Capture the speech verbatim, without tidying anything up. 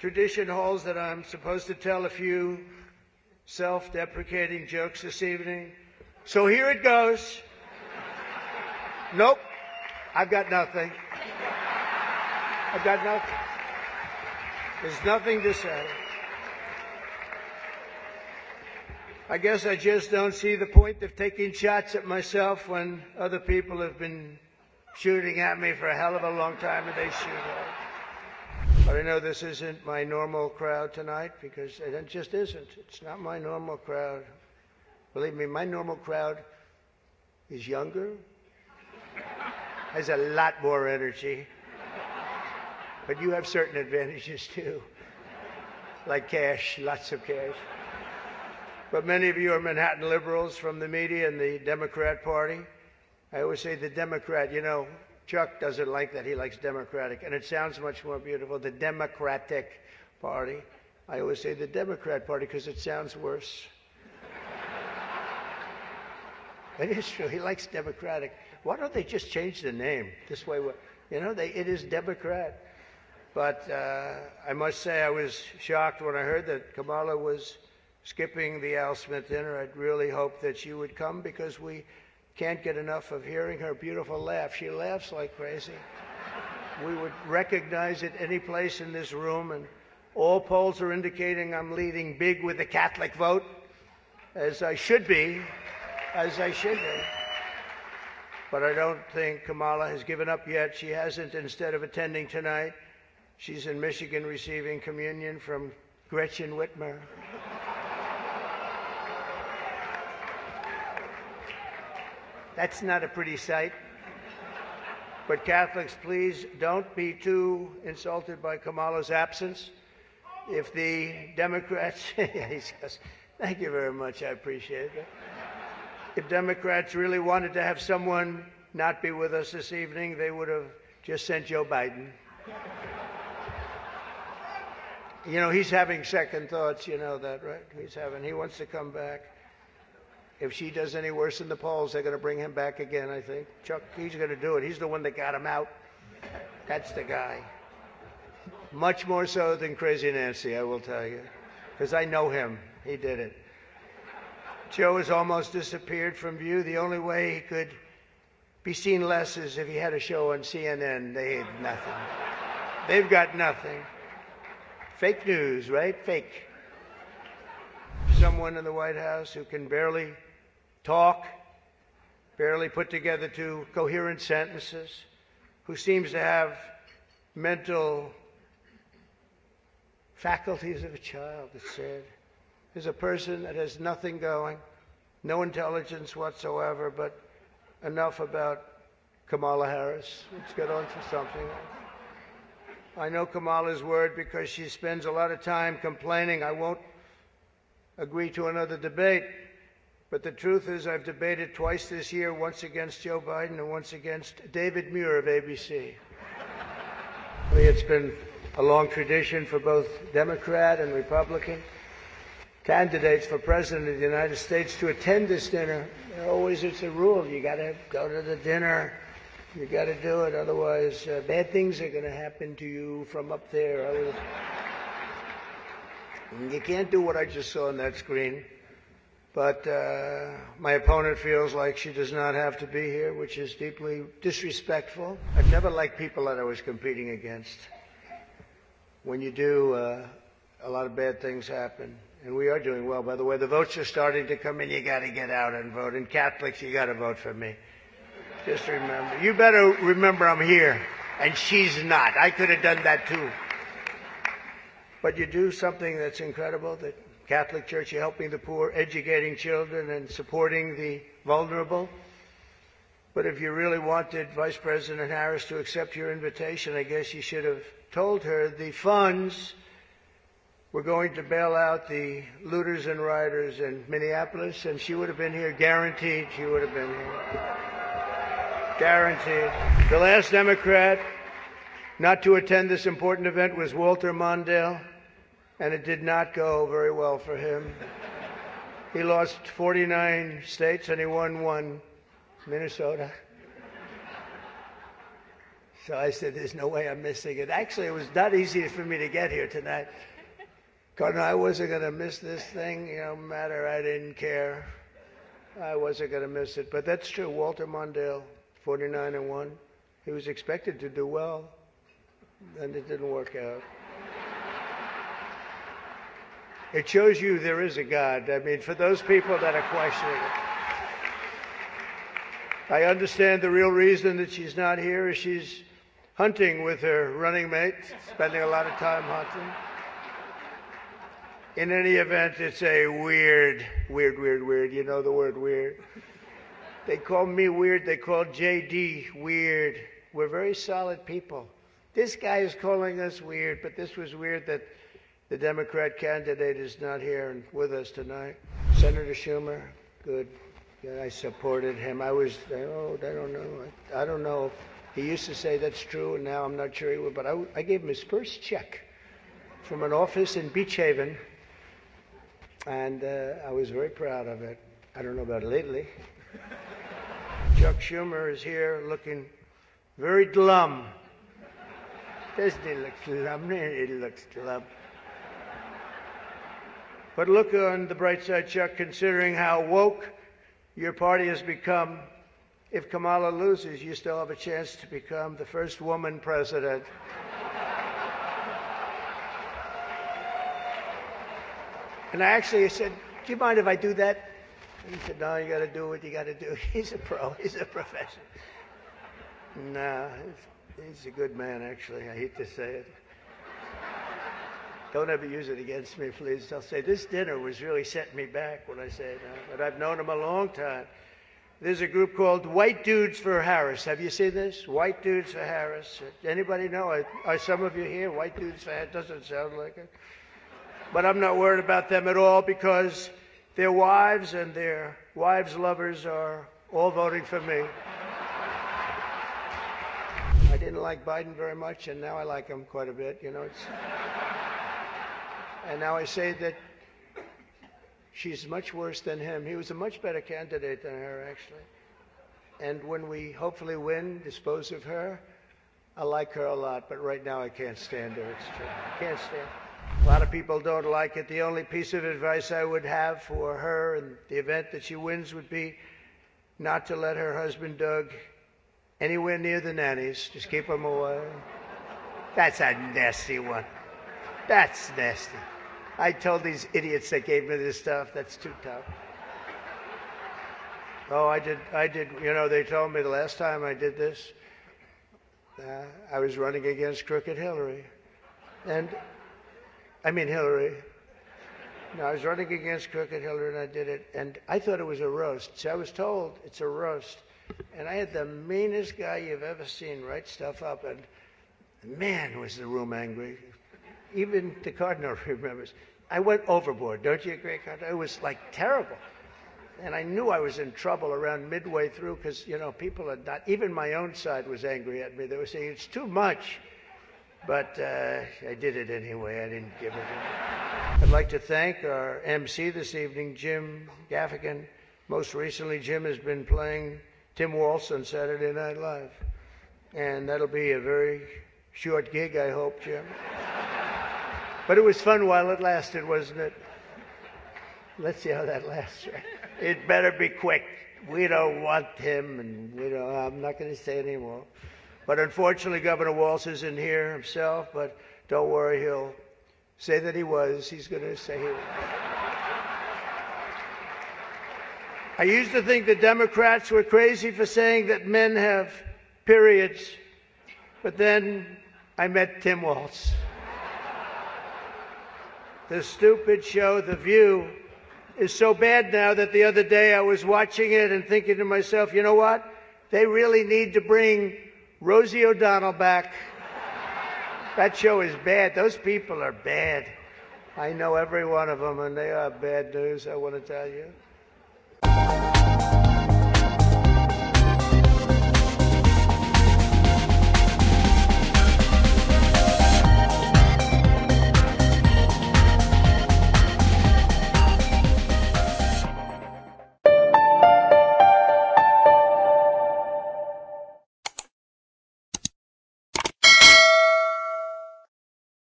tradition holds that I'm supposed to tell a few self-deprecating jokes this evening. So here it goes. Nope, I've got nothing. I've got nothing. There's nothing to say. I guess I just don't see the point of taking shots at myself when other people have been shooting at me for a hell of a long time and they shoot at. But I know this isn't my normal crowd tonight because it just isn't. It's not my normal crowd. Believe me, my normal crowd is younger, has a lot more energy, but you have certain advantages too, like cash, lots of cash. But many of you are Manhattan liberals from the media and the Democrat Party. I always say the Democrat, you know, Chuck doesn't like that. He likes Democratic, and it sounds much more beautiful, the Democratic Party. I always say the Democrat Party because it sounds worse. It is true. He likes Democratic. Why don't they just change the name? This way, you know, they, it is Democrat. But uh, I must say I was shocked when I heard that Kamala was skipping the Al Smith dinner. I'd really hoped that she would come because we can't get enough of hearing her beautiful laugh. She laughs like crazy. We would recognize it any place in this room, and all polls are indicating I'm leading big with the Catholic vote, as I should be, as I should be. But I don't think Kamala has given up yet. She hasn't. Instead of attending tonight, she's in Michigan receiving communion from Gretchen Whitmer. That's not a pretty sight. But Catholics, please don't be too insulted by Kamala's absence. If the Democrats, thank you very much, I appreciate it. If Democrats really wanted to have someone not be with us this evening, they would have just sent Joe Biden. You know, he's having second thoughts, you know that, right? He's having, he wants to come back. If she does any worse in the polls, they're going to bring him back again, I think. Chuck, he's going to do it. He's the one that got him out. That's the guy. Much more so than Crazy Nancy, I will tell you, because I know him. He did it. Joe has almost disappeared from view. The only way he could be seen less is if he had a show on C N N. They had nothing. They've got nothing. Fake news, right? Fake. Someone in the White House who can barely talk, barely put together two coherent sentences, who seems to have mental faculties of a child, it's said, is a person that has nothing going, no intelligence whatsoever, but enough about Kamala Harris. Let's get on to something else. I know Kamala's word because she spends a lot of time complaining. I won't agree to another debate. But the truth is I've debated twice this year, once against Joe Biden and once against David Muir of A B C. It's been a long tradition for both Democrat and Republican candidates for President of the United States to attend this dinner. Always it's a rule. You got to go to the dinner. You got to do it. Otherwise, uh, bad things are going to happen to you from up there. I was... You can't do what I just saw on that screen. But uh, my opponent feels like she does not have to be here, which is deeply disrespectful. I've never liked people that I was competing against. When you do, uh, a lot of bad things happen. And we are doing well. By the way, the votes are starting to come in. You got to get out and vote. And Catholics, you got to vote for me. Just remember. You better remember I'm here. And she's not. I could have done that too. But you do something that's incredible, that Catholic Church, you're helping the poor, educating children, and supporting the vulnerable. But if you really wanted Vice President Harris to accept your invitation, I guess you should have told her the funds were going to bail out the looters and rioters in Minneapolis, and she would have been here, guaranteed she would have been here. Guaranteed. The last Democrat not to attend this important event was Walter Mondale, and it did not go very well for him. He lost forty-nine states and he won one, Minnesota. So I said, there's no way I'm missing it. Actually, it was not easy for me to get here tonight. Because I wasn't going to miss this thing, you know, no matter, I didn't care. I wasn't going to miss it. But that's true. Walter Mondale, forty-nine and one. He was expected to do well, and it didn't work out. It shows you there is a God. I mean, for those people that are questioning it. I understand the real reason that she's not here is she's hunting with her running mate, spending a lot of time hunting. In any event, it's a weird, weird, weird, weird. You know the word weird. They call me weird. They call J D weird. We're very solid people. This guy is calling us weird, but this was weird that the Democrat candidate is not here and with us tonight. Senator Schumer, good. Yeah, I supported him. I was, oh, I don't know. I, I don't know. He used to say that's true, and now I'm not sure he would. But I, I gave him his first check from an office in Beach Haven, and uh, I was very proud of it. I don't know about lately. Chuck Schumer is here looking very glum. Doesn't he look glum? He looks glum. But look on the bright side, Chuck, considering how woke your party has become. If Kamala loses, you still have a chance to become the first woman president. And I actually said, do you mind if I do that? And he said, no, you got to do what you got to do. He's a pro. He's a professional. No, he's a good man, actually. I hate to say it. Don't ever use it against me, please. They'll say, this dinner was really setting me back when I say that. But I've known him a long time. There's a group called White Dudes for Harris. Have you seen this? White Dudes for Harris. Anybody know? Are, are some of you here? White Dudes for Harris? Doesn't sound like it. But I'm not worried about them at all because their wives and their wives' lovers are all voting for me. I didn't like Biden very much, and now I like him quite a bit. You know, it's... And now I say that she's much worse than him. He was a much better candidate than her, actually. And when we hopefully win, dispose of her, I like her a lot. But right now I can't stand her. It's true. I can't stand her. A lot of people don't like it. The only piece of advice I would have for her in the event that she wins would be not to let her husband, Doug, anywhere near the nannies. Just keep him away. That's a nasty one. That's nasty. I told these idiots that gave me this stuff, that's too tough. Oh, I did, I did, you know, they told me the last time I did this, uh, I was running against Crooked Hillary. And, I mean Hillary. No, I was running against Crooked Hillary and I did it, and I thought it was a roast. So I was told it's a roast. And I had the meanest guy you've ever seen write stuff up, and man, was the room angry. Even the Cardinal remembers. I went overboard. Don't you agree, Cardinal? It was like terrible. And I knew I was in trouble around midway through because, you know, people had not, even my own side was angry at me. They were saying, it's too much. But uh, I did it anyway. I didn't give it. I'd like to thank our M C this evening, Jim Gaffigan. Most recently, Jim has been playing Tim Waltz on Saturday Night Live. And that'll be a very short gig, I hope, Jim. But it was fun while it lasted, wasn't it? Let's see how that lasts. It better be quick. We don't want him, and we don't, I'm not going to say anymore. But unfortunately, Governor Walz isn't here himself, but don't worry, he'll say that he was. He's going to say he was. I used to think the Democrats were crazy for saying that men have periods, but then I met Tim Waltz. The stupid show, The View, is so bad now that the other day I was watching it and thinking to myself, you know what? They really need to bring Rosie O'Donnell back. That show is bad. Those people are bad. I know every one of them, and they are bad news, I want to tell you.